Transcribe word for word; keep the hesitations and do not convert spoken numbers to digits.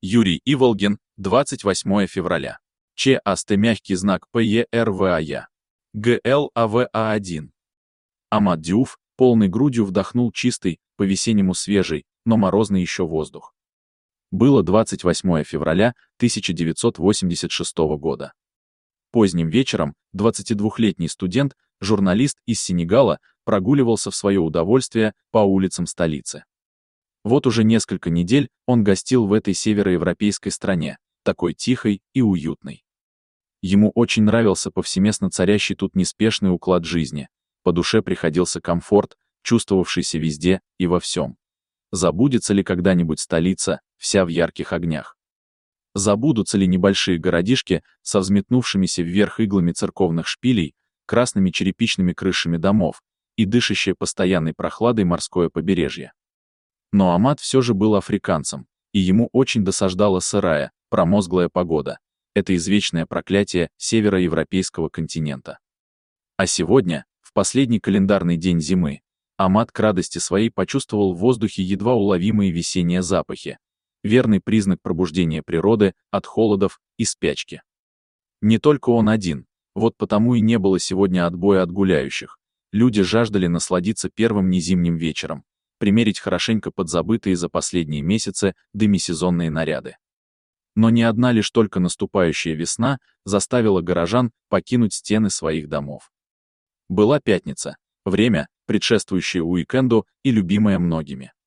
Юрий Иволгин, двадцать восьмое февраля. Ч. Аст мягкий знак ПЕРВАЯ. ГЛАВА1. Амат Диуф полной грудью вдохнул чистый, по-весеннему свежий, но морозный еще воздух. Было двадцать восьмое февраля тысяча девятьсот восемьдесят шестого года. Поздним вечером двадцатидвухлетний студент, журналист из Сенегала, прогуливался в свое удовольствие по улицам столицы. Вот уже несколько недель он гостил в этой североевропейской стране, такой тихой и уютной. Ему очень нравился повсеместно царящий тут неспешный уклад жизни, по душе приходился комфорт, чувствовавшийся везде и во всем. Забудется ли когда-нибудь столица, вся в ярких огнях? Забудутся ли небольшие городишки со взметнувшимися вверх иглами церковных шпилей, красными черепичными крышами домов и дышащее постоянной прохладой морское побережье? Но Амат все же был африканцем, и ему очень досаждала сырая, промозглая погода. Это извечное проклятие североевропейского континента. А сегодня, в последний календарный день зимы, Амат к радости своей почувствовал в воздухе едва уловимые весенние запахи, верный признак пробуждения природы от холодов и спячки. Не только он один, вот потому и не было сегодня отбоя от гуляющих. Люди жаждали насладиться первым незимним вечером, примерить хорошенько подзабытые за последние месяцы демисезонные наряды. Но не одна лишь только наступающая весна заставила горожан покинуть стены своих домов. Была пятница, время, предшествующее уикенду и любимое многими.